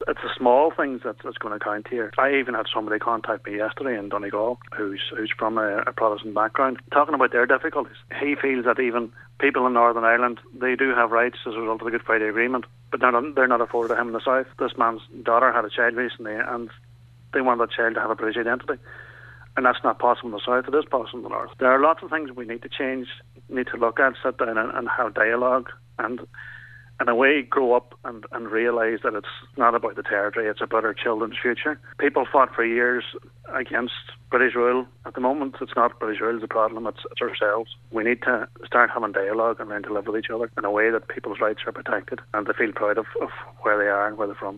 it's the small things that's going to count here. I even had somebody contact me yesterday in Donegal who's from a Protestant background, talking about their difficulties. He feels that even people in Northern Ireland, they do have rights as a result of the Good Friday Agreement, but they're not afforded to him in the South. This man's daughter had a child recently, and they want that child to have a British identity. And that's not possible in the South, it is possible in the North. There are lots of things we need to change, need to look at, sit down and have dialogue, and in a way grow up and realise that it's not about the territory, it's about our children's future. People fought for years against British rule. At the moment, it's not British rule, the problem, it's ourselves. We need to start having dialogue and learn to live with each other in a way that people's rights are protected and they feel proud of where they are and where they're from.